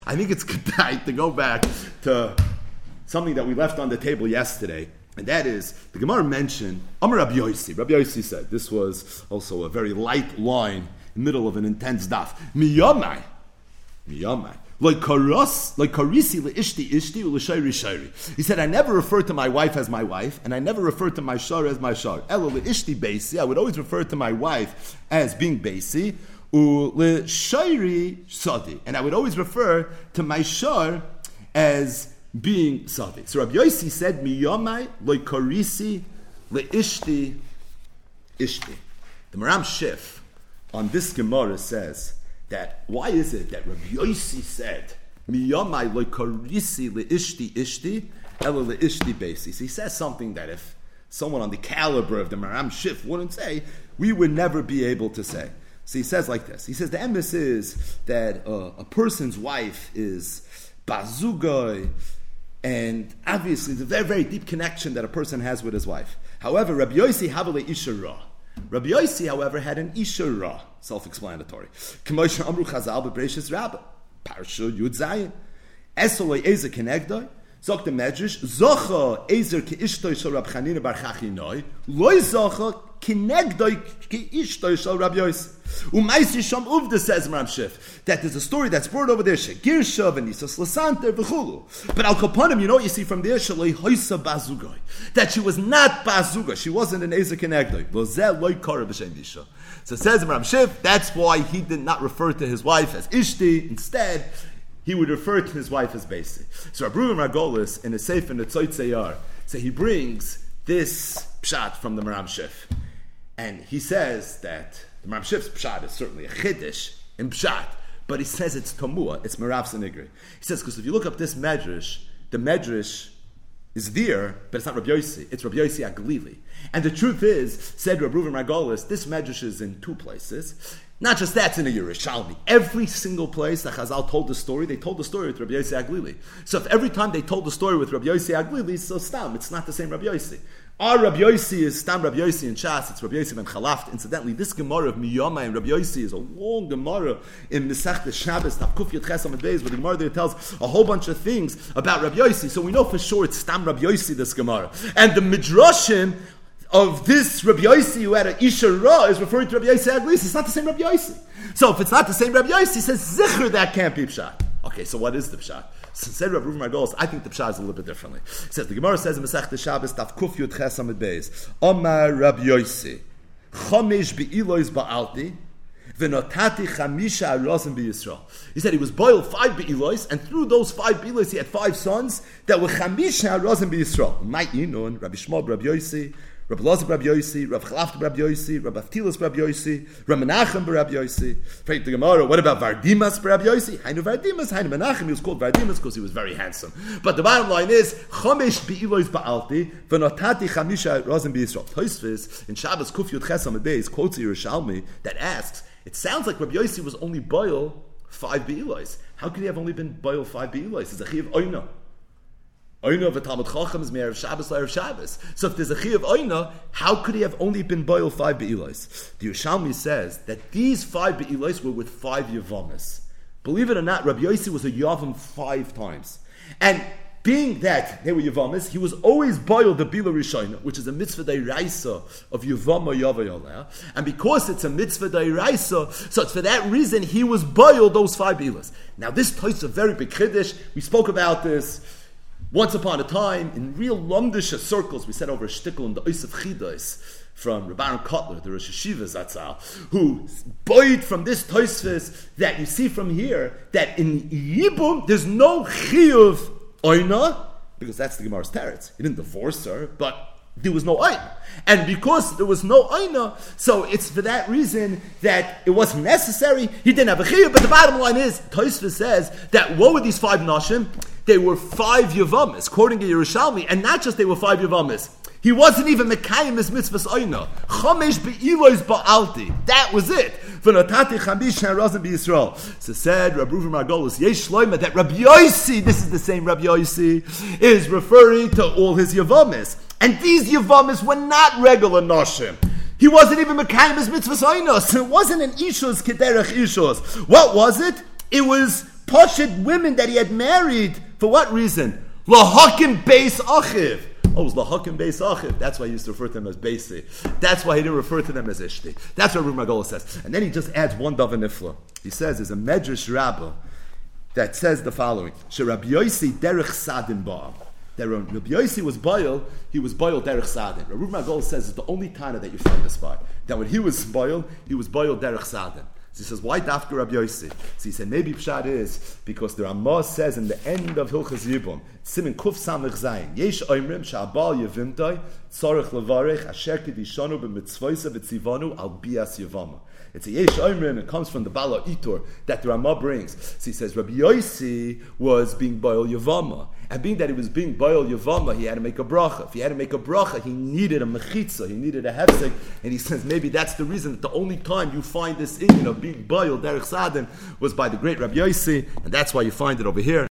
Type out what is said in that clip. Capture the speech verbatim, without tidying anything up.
I think it's good time to go back to something that we left on the table yesterday, and that is, the Gemara mentioned, Amar Rabbi Yossi. Rabbi Yossi said, this was also a very light line in the middle of an intense daf. Miyamai, miyamai, like karas, like karisi leishti ishti u'l'shayri shayri. He said, I never refer to my wife as my wife, and I never refer to my shar as my shar. Elo leishti beisi, I would always refer to my wife as being beisi. U'l'shayri sadi, and I would always refer to my shar as being sadi. So Rabbi Yossi said, "Miyamai loikarisi leishti ishti." The Maram Shif on this Gemara says that why is it that Rabbi Yossi said, "Miyamai loikarisi leishti ishti ela leishti beisi"? So he says something that if someone on the caliber of the Maram Shif wouldn't say, we would never be able to say. So he says like this. He says the emes is that uh, a person's wife is bazugoi, and obviously it's a very, very deep connection that a person has with his wife. However, Rabbi Yossi havale isha ra. Rabbi Yossi, however, had an isha ra. Self-explanatory. K'moshe amru chazal b'breishis rabbah. Parsha yud zayin. Esoloi eze kenegdoi. Zok the Medrash, Zocha ezer ki ishtoi shel Rab Chanina bar Chachinoi, Loi Zocha kinegdoi ki ishtoi shel Rab Yossi. Umaisi Sham Uvda says Maram Shif, that there's a story that's brought over there, Shegirsha v'nisas l'santer v'chulu. But al kaponim, you know what you see from there, Shaloi hoisa bazugoi, that she was not bazuga, she wasn't an ezer kinegdoi. V'zeh loi kara b'shem disha. So says Maram Shif, that's why he did not refer to his wife as Ishti, instead, he would refer to his wife as Beisi. So Rabbi Reuven Margolis in a Sefer Netzot Zayar, so he brings this pshat from the Maram Shif, and he says that the Maram Shif's pshat is certainly a chiddush in pshat, but he says it's tomua, it's merav senigri. He says because if you look up this medrash, the medrash is there, but it's not Rabbi Yossi, it's Rabbi Yossi Aglili. And the truth is, said Rabbi Reuven Margolis, this medrash is in two places. Not just that, it's in a Yerushalmi. Every single place that Chazal told the story, they told the story with Rabbi Yossi Aglili. So if every time they told the story with Rabbi Yossi Aglili, so stam, it's not the same Rabbi Yossi. Our Rabbi Yossi is stam Rabbi Yossi in Shas, it's Rabbi Yossi ben Chalaft. Incidentally, this Gemara of Miyama and Rabbi Yossi is a long Gemara in Mesech Shabbos, Tav Kuf Yud Ches Amud Beis, where the Gemara there tells a whole bunch of things about Rabbi Yossi. So we know for sure it's stam Rabbi Yossi, this Gemara. And the Midrashim of this Rabbi Yossi who had an Isha Ra is referring to Rabbi Yossi Aglis. It's not the same Rabbi Yossi. So if it's not the same Rabbi Yossi, he says, Zichur, that can't be Pshat. Okay, so what is the Pshat? So said Rabbi Reuven Margolis, I think the Pshat is a little bit differently. It says, the Gemara says in Masech Shabbos, Taf Kuf Yud Ches Amud Beis, Omar Rabbi Yossi, Chomesh Be'ilois Ba'alti, V'notati Chamisha Arozim B'Yisrael. He said he was boiled five Be'ilois, and through those five Be'ilois he had five sons that were Chamisha Arozim B'Yisrael. Mai Inun, Rabbi Shmuel Rabbi Yossi, Rabbi Elazar Rabbi Yossi, Rabbi Chalafta Rabbi Yossi, Rabbi Avtilas Rabbi Yossi, Rabbi Menachem Rabbi Yossi. Fragt the Gemara, what about Vardimas Rabbi Yossi? Hainu Vardimas, Hainu Menachem. He was called Vardimas because he was very handsome. But the bottom line is, Chomesh Be'ilois Ba'alti, V'notati Chamisha Rozim B'Yisrael. Tosfos in Shabbos Kuf Yud Ches Amud Beis quotes a Yerushalmi that asks, it sounds like Rabbi Yossi was only boil five Be'ilois. How could he have only been boil five Be'ilois? It's a Chi of Oina. Oina of a Talmud Chacham is Me'erev Shabbos L'erev Shabbos. So if there's a Chi of Oina, how could he have only been boil five Be'ilois? The Yerushalmi says that these five Be'ilois were with five Yavamis. Believe it or not, Rabbi Yossi was a Yavam five times. And being that they were Yavamis, he was always boiled the Bila Rishona, which is a mitzvah d'iraisa of Yavama Yavayoleh. And because it's a mitzvah d'iraisa, so it's for that reason he was boiled those five Bilas. Now this toys a very big chiddush. We spoke about this once upon a time, in real Lomdisha circles, we said over a shtickle in the Ois of Chidas from Rabban Kotler, the Rosh Hashiva Zatzal, who boyed from this Tosfos that you see from here, that in Yibum, there's no Chiyuv Oina, because that's the Gemara's teretz. He didn't divorce her, but there was no Oina. And because there was no Oina, so it's for that reason that it wasn't necessary. He didn't have a Chiyuv, but the bottom line is, Tosfos says that what were these five Nashim? They were five Yavamis, quoting a Yerushalmi, and not just they were five Yavamis. He wasn't even Mekayim his mitzvahs Oina. Chomesh be'ilois ba'alti. That was it. V'notati chamish ha'razim b'Yisrael. So said Rabbi Reuven Margolis, Yesh Shloima, that Rabbi Yossi, this is the same Rabbi Yossi, is referring to all his Yavamis. And these Yavamis were not regular Noshim. He wasn't even Mekayim his mitzvahs Oina. So it wasn't an Ishus Kederech Ishus. What was it? It was Poshut women that he had married. For what reason? Lahakim Beis Achiv. Oh, it was Lahakim Beis Achiv. That's why he used to refer to them as Beisi. That's why he didn't refer to them as Ishti. That's what Rabbi Magola says. And then he just adds one Davar Nifla. He says there's a Medrash Rabbah that says the following: She Rabbi Yossi derech sadin ba'am. That Rabbi Yossi was boiled, he was boiled derech sadin. Rabbi Magol says it's the only time that you find this by. That when he was boiled, he was boiled derech sadin. So he says, why dafka Rabbi Yossi? So he said, maybe Pshat is because the Ramah says in the end of Hilchas Yibum, Simin Kuf Samech Zayin, Yesh Oimrim Sha'abal Yevimtoi Tzorech Levarech Asher Kedishonu B'mitzvoisa V'tzivonu Al Bias Yevama. It's a Yesh Oimrim, it comes from the Bala Itor that the Ramah brings. So he says, Rabbi Yossi was being boiled Yevama. And being that he was being boiled Yavama, he had to make a bracha. If he had to make a bracha, he needed a mechitza, he needed a hefsek. And he says maybe that's the reason that the only time you find this inyan of being boiled derech sadin was by the great Rabbi Yossi, and that's why you find it over here.